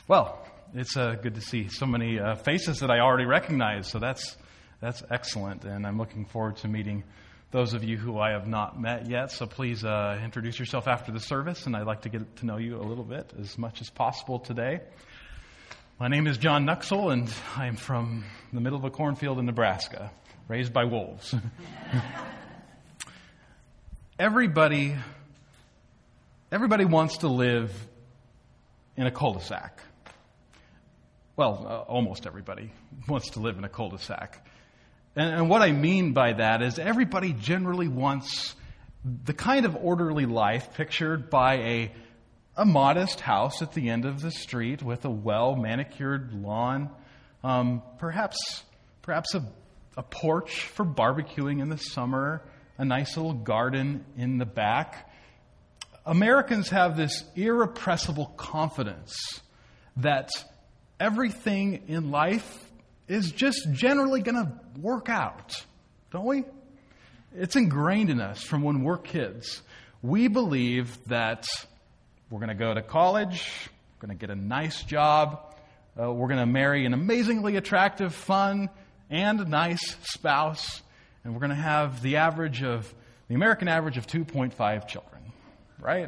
Well, it's good to see so many faces that I already recognize, so that's excellent, and I'm looking forward to meeting those of you who I have not met yet. So please introduce yourself after the service, and I'd like to get to know you a little bit as much as possible today. My name is John Nuxel, and I'm from the middle of a cornfield in Nebraska, raised by wolves. Everybody wants to live in a cul-de-sac. Well, almost everybody wants to live in a cul-de-sac. And what I mean by that is everybody generally wants the kind of orderly life pictured by a modest house at the end of the street with a well-manicured lawn, perhaps a porch for barbecuing in the summer, a nice little garden in the back. Americans have this irrepressible confidence that everything in life is just generally going to work out, don't we? It's ingrained in us from when we're kids. We believe that we're going to go to college, we're going to get a nice job, we're going to marry an amazingly attractive, fun, and nice spouse, and we're going to have the American average of 2.5 children, right?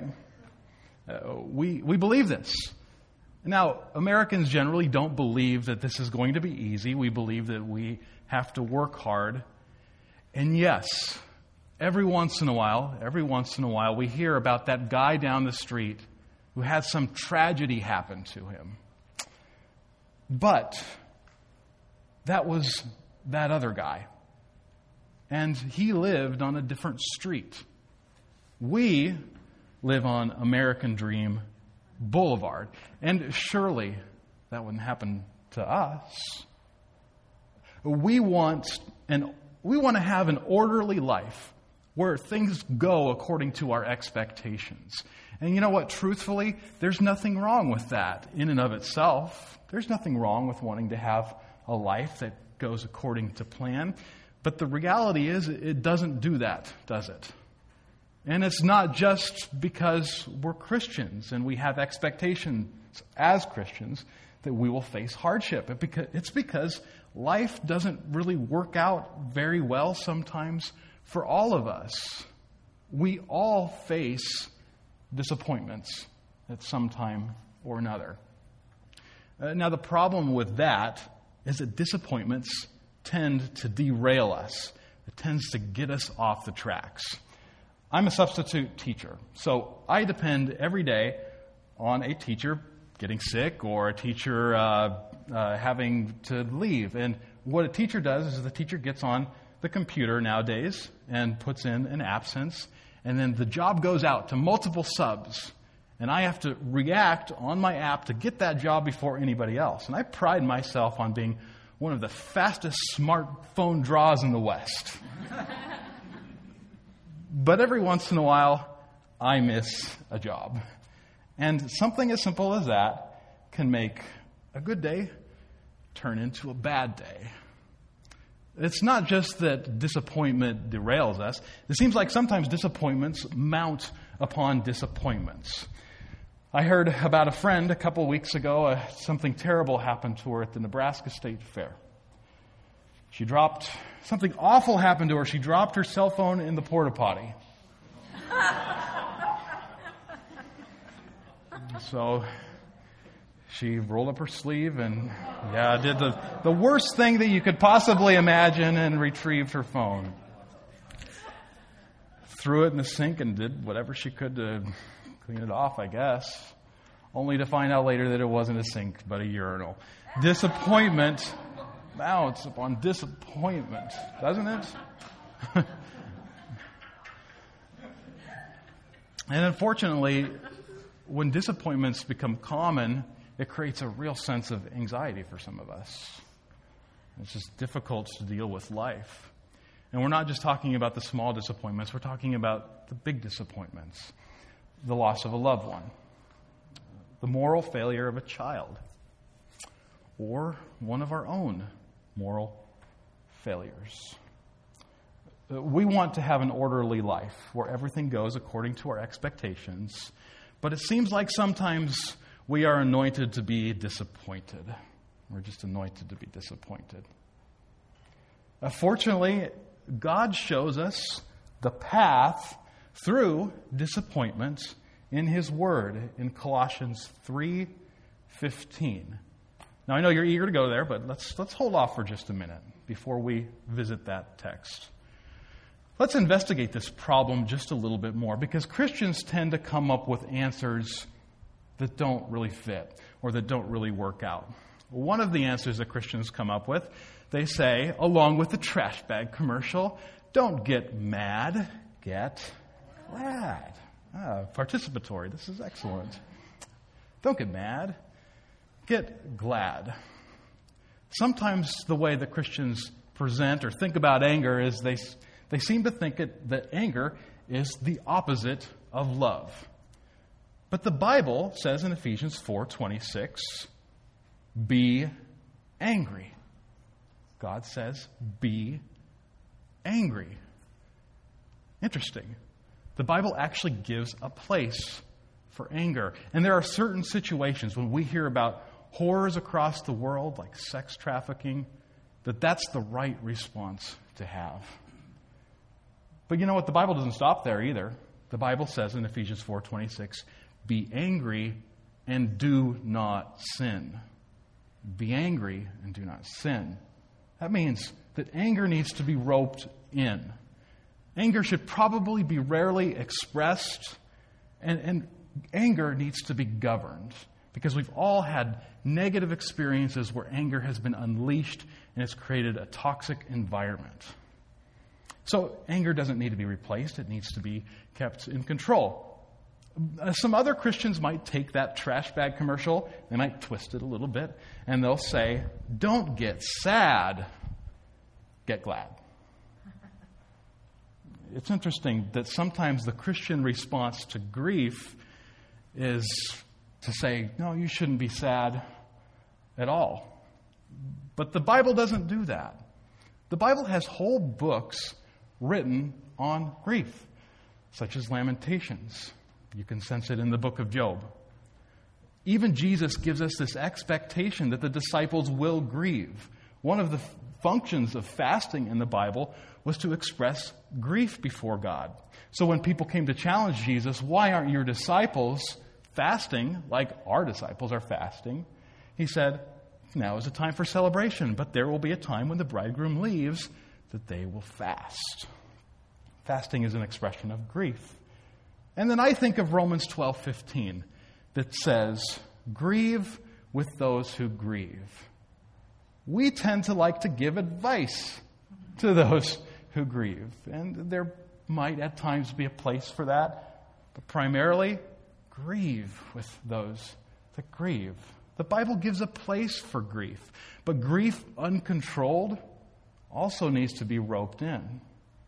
We believe this. Now, Americans generally don't believe that this is going to be easy. We believe that we have to work hard. And yes, every once in a while, we hear about that guy down the street who had some tragedy happen to him. But that was that other guy. And he lived on a different street. We live on American Dream Boulevard. And surely that wouldn't happen to us. We want to have an orderly life where things go according to our expectations. And you know what? Truthfully, there's nothing wrong with that in and of itself. There's nothing wrong with wanting to have a life that goes according to plan. But the reality is it doesn't do that, does it? And it's not just because we're Christians and we have expectations as Christians that we will face hardship. It's because life doesn't really work out very well sometimes for all of us. We all face disappointments at some time or another. Now, the problem with that is that disappointments tend to derail us. It tends to get us off the tracks. I'm a substitute teacher, so I depend every day on a teacher getting sick or a teacher having to leave. And what a teacher does is the teacher gets on the computer nowadays and puts in an absence, and then the job goes out to multiple subs, and I have to react on my app to get that job before anybody else. And I pride myself on being one of the fastest smartphone draws in the West. But every once in a while, I miss a job. And something as simple as that can make a good day turn into a bad day. It's not just that disappointment derails us. It seems like sometimes disappointments mount upon disappointments. I heard about a friend a couple weeks ago, something terrible happened to her at the Nebraska State Fair. Something awful happened to her. She dropped her cell phone in the porta potty. So she rolled up her sleeve and, did the worst thing that you could possibly imagine and retrieved her phone. Threw it in the sink and did whatever she could to clean it off, I guess. Only to find out later that it wasn't a sink, but a urinal. Disappointment mounts upon disappointment, doesn't it? And unfortunately, when disappointments become common, it creates a real sense of anxiety for some of us. It's just difficult to deal with life. And we're not just talking about the small disappointments, we're talking about the big disappointments. The loss of a loved one, the moral failure of a child, or one of our own moral failures. We want to have an orderly life where everything goes according to our expectations, but it seems like sometimes we are anointed to be disappointed. We're just anointed to be disappointed. Fortunately, God shows us the path through disappointment in His Word in Colossians 3:15. Now, I know you're eager to go there, but let's hold off for just a minute before we visit that text. Let's investigate this problem just a little bit more, because Christians tend to come up with answers that don't really fit or that don't really work out. One of the answers that Christians come up with, they say, along with the trash bag commercial, don't get mad, get glad. Participatory, this is excellent. Don't get mad, get glad. Sometimes the way that Christians present or think about anger is they seem to think that anger is the opposite of love. But the Bible says in Ephesians 4:26, be angry. God says, be angry. Interesting. The Bible actually gives a place for anger. And there are certain situations when we hear about horrors across the world, like sex trafficking, that's the right response to have. But you know what? The Bible doesn't stop there either. The Bible says in Ephesians 4:26, be angry and do not sin. Be angry and do not sin. That means that anger needs to be roped in. Anger should probably be rarely expressed, and anger needs to be governed, because we've all had negative experiences where anger has been unleashed and it's created a toxic environment. So anger doesn't need to be replaced. It needs to be kept in control. Some other Christians might take that trash bag commercial, they might twist it a little bit, and they'll say, don't get sad, get glad. It's interesting that sometimes the Christian response to grief is to say, no, you shouldn't be sad at all. But the Bible doesn't do that. The Bible has whole books written on grief, such as Lamentations. You can sense it in the book of Job. Even Jesus gives us this expectation that the disciples will grieve. One of the functions of fasting in the Bible was to express grief before God. So when people came to challenge Jesus, why aren't your disciples fasting like our disciples are fasting? He said, now is a time for celebration, but there will be a time when the bridegroom leaves that they will fast. Fasting is an expression of grief. And then I think of Romans 12:15 that says, grieve with those who grieve. We tend to like to give advice to those who grieve. And there might at times be a place for that. But primarily, grieve with those that grieve. The Bible gives a place for grief. But grief uncontrolled also needs to be roped in.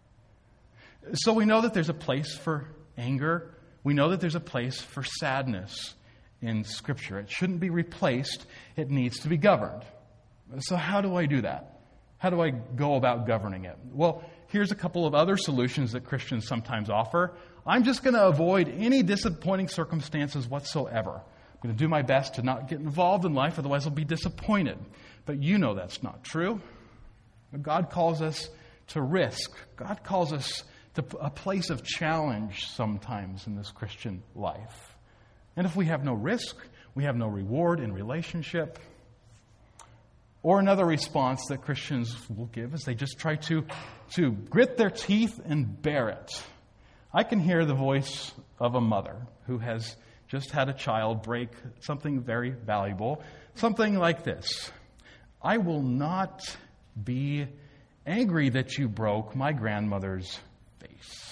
So we know that there's a place for anger. We know that there's a place for sadness in Scripture. It shouldn't be replaced. It needs to be governed. So how do I do that? How do I go about governing it? Well, here's a couple of other solutions that Christians sometimes offer. I'm just going to avoid any disappointing circumstances whatsoever. I'm going to do my best to not get involved in life, otherwise I'll be disappointed. But you know that's not true. God calls us to risk. God calls us to a place of challenge sometimes in this Christian life. And if we have no risk, we have no reward in relationship. Or another response that Christians will give is they just try to grit their teeth and bear it. I can hear the voice of a mother who has just had a child break something very valuable, something like this. I will not be angry that you broke my grandmother's face.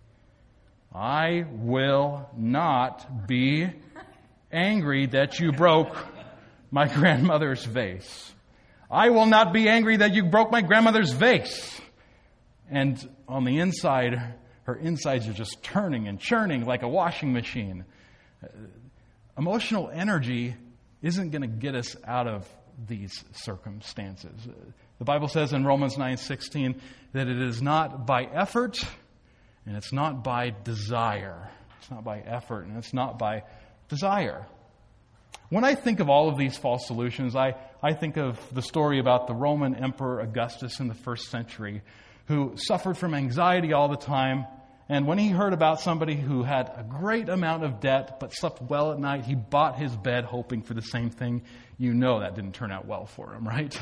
I will not be angry that you broke my grandmother's vase. I will not be angry that you broke my grandmother's vase. And on the inside, her insides are just turning and churning like a washing machine. Emotional energy isn't going to get us out of these circumstances. The Bible says in Romans 9:16 that it is not by effort and it's not by desire. It's not by effort and it's not by desire. When I think of all of these false solutions, I think of the story about the Roman Emperor Augustus in the first century, who suffered from anxiety all the time. And when he heard about somebody who had a great amount of debt but slept well at night, he bought his bed hoping for the same thing. You know that didn't turn out well for him, right?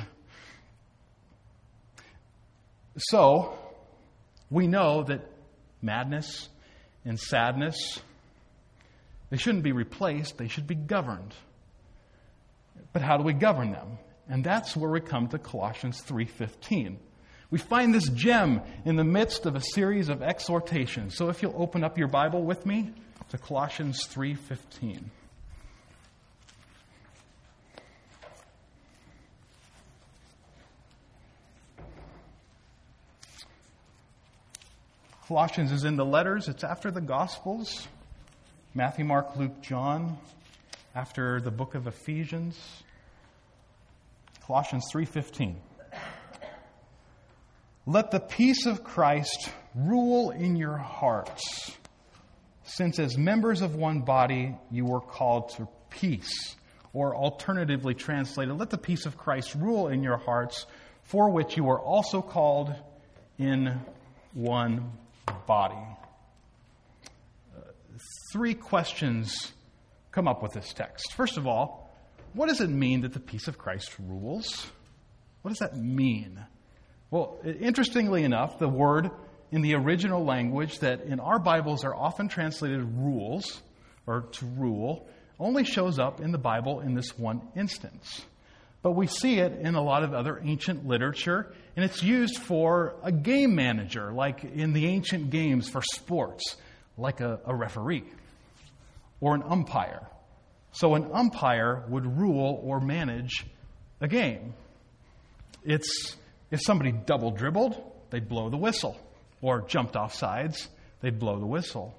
So, we know that madness and sadness, they shouldn't be replaced, they should be governed. But how do we govern them? And that's where we come to Colossians 3:15. We find this gem in the midst of a series of exhortations. So if you'll open up your Bible with me to Colossians 3:15. Colossians is in the letters. It's after the Gospels. Matthew, Mark, Luke, John. After the book of Ephesians. Colossians 3:15. Let the peace of Christ rule in your hearts, since as members of one body you were called to peace. Or alternatively translated, let the peace of Christ rule in your hearts, for which you were also called in one body. Three questions come up with this text. First of all, what does it mean that the peace of Christ rules? What does that mean? Well, interestingly enough, the word in the original language that in our Bibles are often translated rules, or to rule, only shows up in the Bible in this one instance. But we see it in a lot of other ancient literature, and it's used for a game manager, like in the ancient games for sports, like a referee or an umpire. So an umpire would rule or manage a game. It's if somebody double dribbled, they'd blow the whistle. Or jumped off sides, they'd blow the whistle.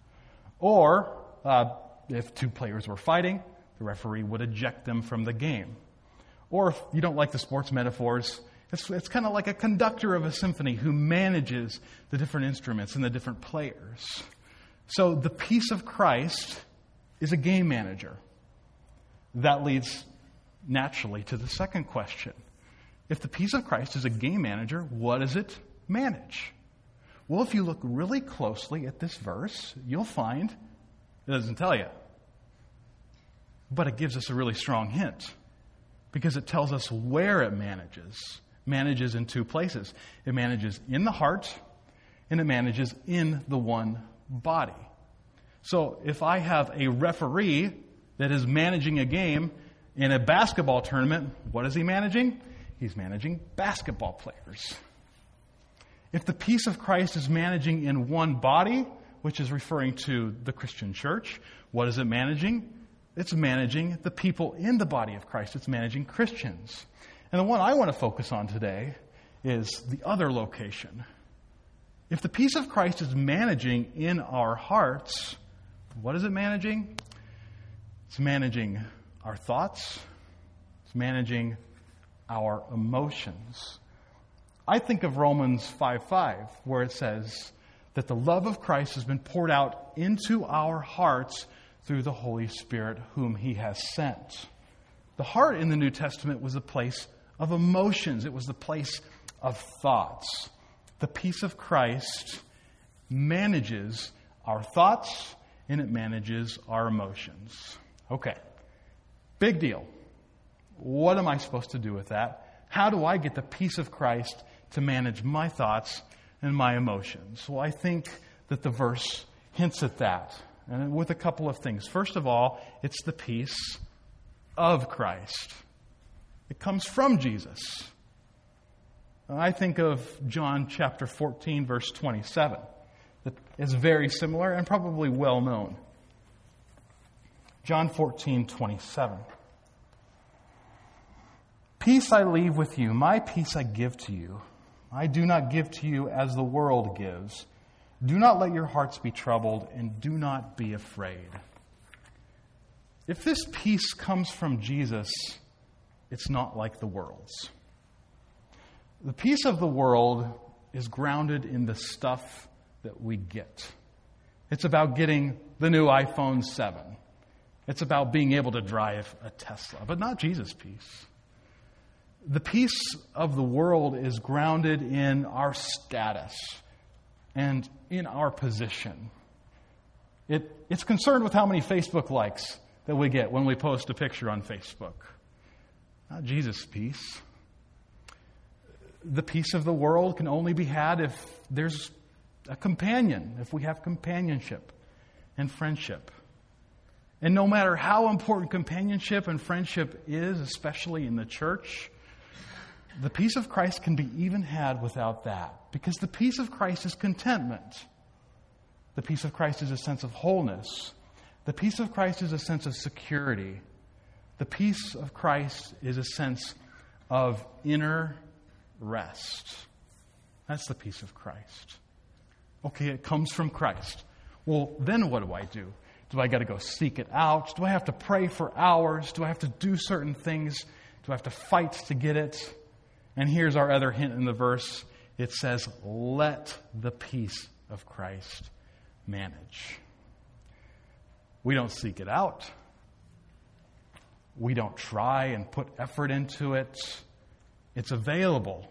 Or if two players were fighting, the referee would eject them from the game. Or if you don't like the sports metaphors, it's kind of like a conductor of a symphony who manages the different instruments and the different players. So the peace of Christ is a game manager. That leads naturally to the second question. If the peace of Christ is a game manager, what does it manage? Well, if you look really closely at this verse, you'll find it doesn't tell you. But it gives us a really strong hint because it tells us where it manages. It manages in two places. It manages in the heart and it manages in the one body. So if I have a referee that is managing a game in a basketball tournament, what is he managing? He's managing basketball players. If the peace of Christ is managing in one body, which is referring to the Christian church, what is it managing? It's managing the people in the body of Christ. It's managing Christians. And the one I want to focus on today is the other location. If the peace of Christ is managing in our hearts, what is it managing? It's managing our thoughts. It's managing our emotions. I think of Romans 5:5, where it says that the love of Christ has been poured out into our hearts through the Holy Spirit whom He has sent. The heart in the New Testament was a place of emotions. It was the place of thoughts. The peace of Christ manages our thoughts and it manages our emotions. Okay, big deal. What am I supposed to do with that? How do I get the peace of Christ to manage my thoughts and my emotions? Well, I think that the verse hints at that, and with a couple of things. First of all, it's the peace of Christ. It comes from Jesus. I think of John chapter 14, verse 27. That is very similar and probably well known. John 14:27. Peace I leave with you, my peace I give to you. I do not give to you as the world gives. Do not let your hearts be troubled, and do not be afraid. If this peace comes from Jesus, it's not like the world's. The peace of the world is grounded in the stuff that we get. It's about getting the new iPhone 7. It's about being able to drive a Tesla, but not Jesus' peace. The peace of the world is grounded in our status and in our position. It's concerned with how many Facebook likes that we get when we post a picture on Facebook. Not Jesus' peace. The peace of the world can only be had if there's a companion, if we have companionship and friendship. And no matter how important companionship and friendship is, especially in the church, the peace of Christ can be even had without that. Because the peace of Christ is contentment. The peace of Christ is a sense of wholeness. The peace of Christ is a sense of security. The peace of Christ is a sense of inner rest. That's the peace of Christ. Okay, it comes from Christ. Well, then what do? Do I got to go seek it out? Do I have to pray for hours? Do I have to do certain things? Do I have to fight to get it? And here's our other hint in the verse. It says, let the peace of Christ manage. We don't seek it out. We don't try and put effort into it. It's available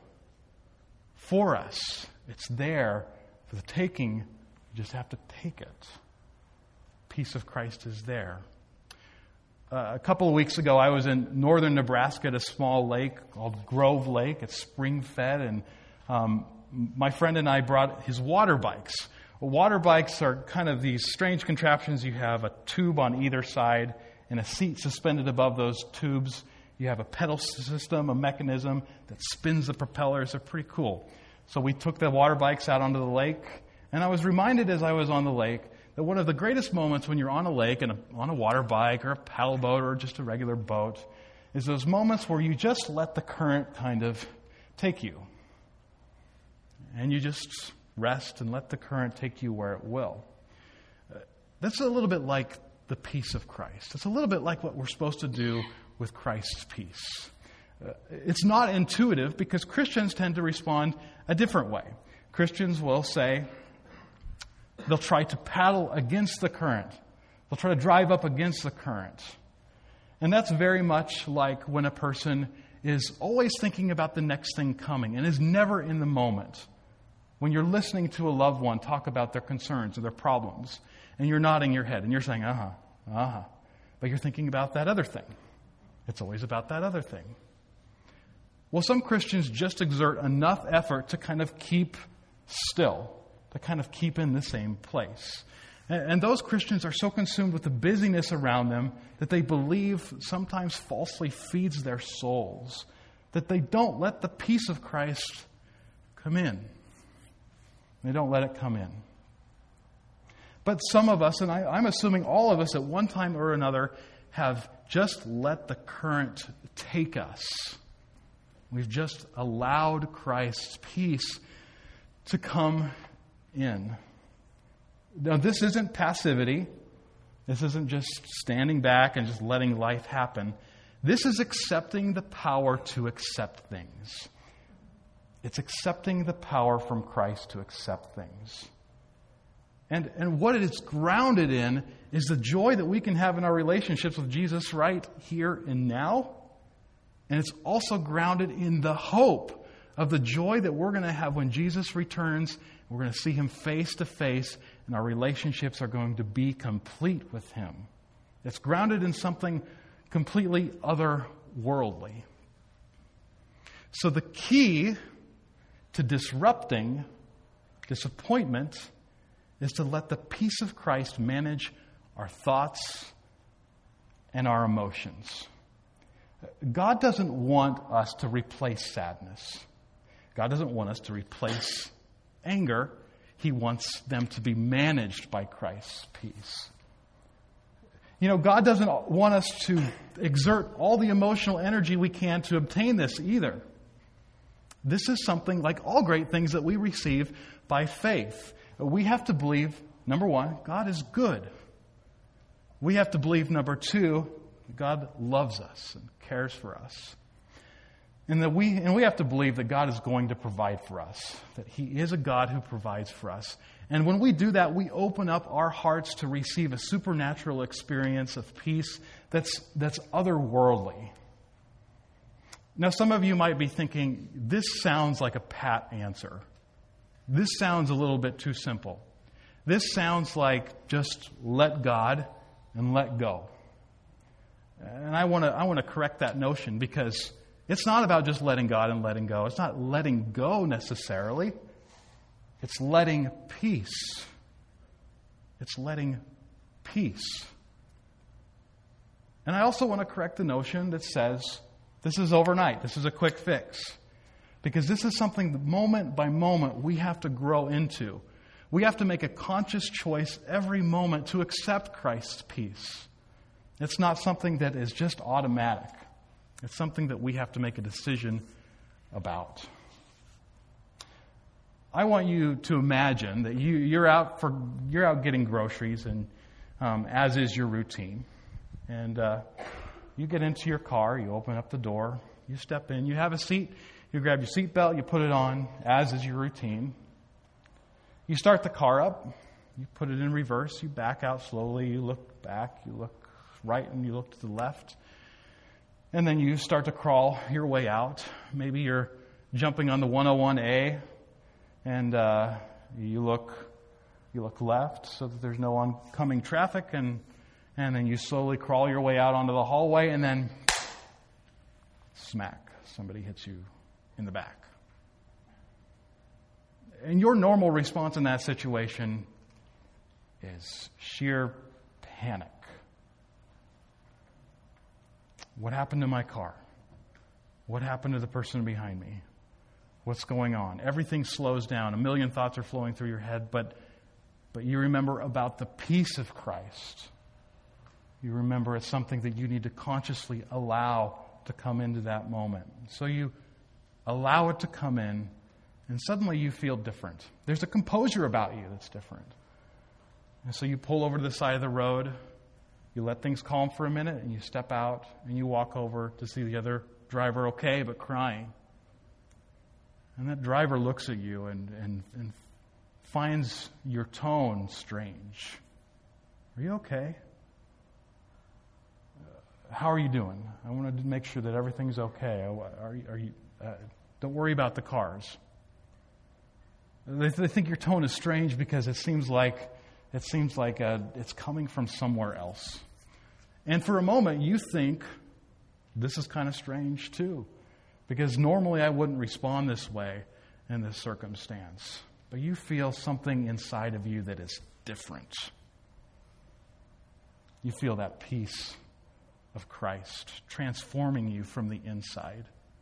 for us. It's there for the taking. You just have to take it. Peace of Christ is there. A couple of weeks ago, I was in northern Nebraska at a small lake called Grove Lake. It's spring-fed, and my friend and I brought his water bikes. Well, water bikes are kind of these strange contraptions. You have a tube on either side and a seat suspended above those tubes. You have a pedal system, a mechanism that spins the propellers. They're pretty cool. So we took the water bikes out onto the lake, and I was reminded as I was on the lake that one of the greatest moments when you're on a lake and on a water bike or a paddle boat or just a regular boat is those moments where you just let the current kind of take you. And you just rest and let the current take you where it will. That's a little bit like the peace of Christ. It's a little bit like what we're supposed to do with Christ's peace. It's not intuitive because Christians tend to respond a different way. Christians will say, they'll try to paddle against the current. They'll try to drive up against the current. And that's very much like when a person is always thinking about the next thing coming and is never in the moment. When you're listening to a loved one talk about their concerns or their problems, and you're nodding your head and you're saying, but you're thinking about that other thing. It's always about that other thing. Well, some Christians just exert enough effort to kind of keep still, to kind of keep in the same place. And those Christians are so consumed with the busyness around them that they believe sometimes falsely feeds their souls, that they don't let the peace of Christ come in. They don't let it come in. But some of us, and I'm assuming all of us at one time or another, have just let the current take us. We've just allowed Christ's peace to come in. Now, this isn't passivity. This isn't just standing back and just letting life happen. This is accepting the power to accept things. It's accepting the power from Christ to accept things. And what it is grounded in is the joy that we can have in our relationships with Jesus right here and now. And it's also grounded in the hope of the joy that we're going to have when Jesus returns. We're going to see Him face to face, and our relationships are going to be complete with Him. It's grounded in something completely otherworldly. So the key to disrupting disappointment is to let the peace of Christ manage our thoughts and our emotions. God doesn't want us to replace sadness. God doesn't want us to replace anger. He wants them to be managed by Christ's peace. You know, God doesn't want us to exert all the emotional energy we can to obtain this either. This is something like all great things that we receive by faith. We have to believe, number one, God is good. We have to believe, number two, God loves us and cares for us. And we have to believe that God is going to provide for us, that He is a God who provides for us. And when we do that, we open up our hearts to receive a supernatural experience of peace that's otherworldly. Now, some of you might be thinking, this sounds like a pat answer. This sounds a little bit too simple. This sounds like just let God and let go. And I want to correct that notion, because it's not about just letting God and letting go. It's not letting go necessarily. It's letting peace. It's letting peace. And I also want to correct the notion that says this is overnight. This is a quick fix. Because this is something that moment by moment we have to grow into. We have to make a conscious choice every moment to accept Christ's peace. It's not something that is just automatic. It's something that we have to make a decision about. I want you to imagine that you're out getting groceries, and as is your routine. And you get into your car, you open up the door, you step in, you have a seat, you grab your seatbelt, you put it on, as is your routine. You start the car up, you put it in reverse, you back out slowly, you look back, you look right, and you look to the left. And then you start to crawl your way out. Maybe you're jumping on the 101A, and you look left so that there's no oncoming traffic, and then you slowly crawl your way out onto the hallway, and then smack, somebody hits you in the back. And your normal response in that situation is sheer panic. What happened to my car? What happened to the person behind me? What's going on? Everything slows down. A million thoughts are flowing through your head, but you remember about the peace of Christ. You remember it's something that you need to consciously allow to come into that moment. So you allow it to come in, and suddenly you feel different. There's a composure about you that's different. And so you pull over to the side of the road, you let things calm for a minute, and you step out, and you walk over to see the other driver okay, but crying. And that driver looks at you and finds your tone strange. Are you okay? How are you doing? I want to make sure that everything's okay. Are you? Don't worry about the cars. They think your tone is strange because it seems like it's coming from somewhere else. And for a moment, you think this is kind of strange too, because normally I wouldn't respond this way in this circumstance. But you feel something inside of you that is different. You feel that peace of Christ transforming you from the inside.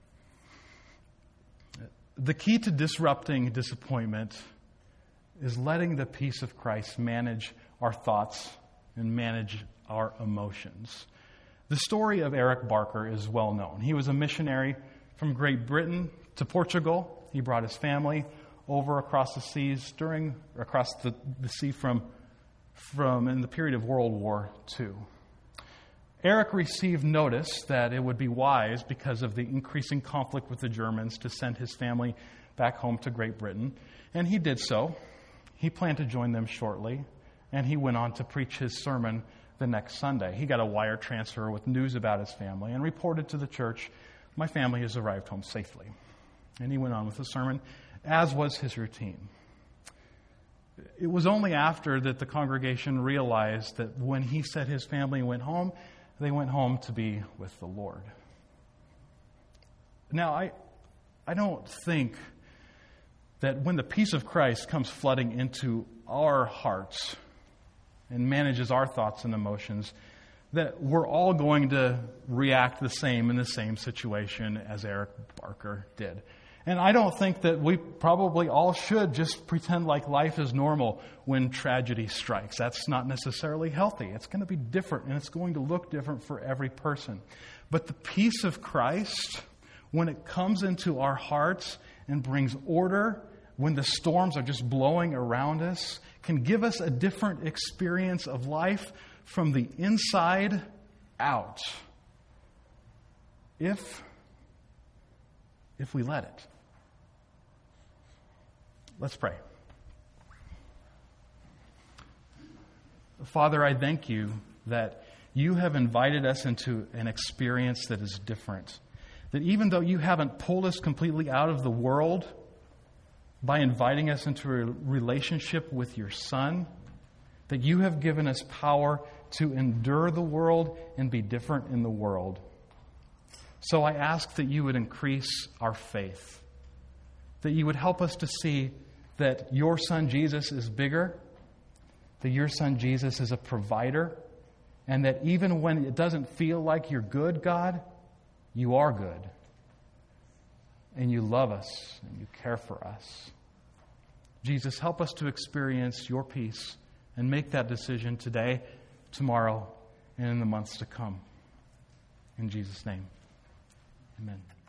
The key to disrupting disappointment is letting the peace of Christ manage our thoughts and manage our emotions. The story of Eric Barker is well known. He was a missionary from Great Britain to Portugal. He brought his family over across the seas across the sea from in the period of World War II. Eric received notice that it would be wise, because of the increasing conflict with the Germans, to send his family back home to Great Britain. And he did so. He planned to join them shortly, and he went on to preach his sermon the next Sunday. He got a wire transfer with news about his family and reported to the church, "My family has arrived home safely." And he went on with the sermon, as was his routine. It was only after that the congregation realized that when he said his family went home, they went home to be with the Lord. Now, I don't think that when the peace of Christ comes flooding into our hearts and manages our thoughts and emotions, that we're all going to react the same in the same situation as Eric Barker did. And I don't think that we probably all should just pretend like life is normal when tragedy strikes. That's not necessarily healthy. It's going to be different, and it's going to look different for every person. But the peace of Christ, when it comes into our hearts and brings order, when the storms are just blowing around us, can give us a different experience of life from the inside out. If if we let it. Let's pray. Father, I thank you that you have invited us into an experience that is different. That even though you haven't pulled us completely out of the world by inviting us into a relationship with your Son, that you have given us power to endure the world and be different in the world. So I ask that you would increase our faith, that you would help us to see that your Son Jesus is bigger, that your Son Jesus is a provider, and that even when it doesn't feel like you're good, God, you are good. And you love us and you care for us. Jesus, help us to experience your peace and make that decision today, tomorrow, and in the months to come. In Jesus' name, amen.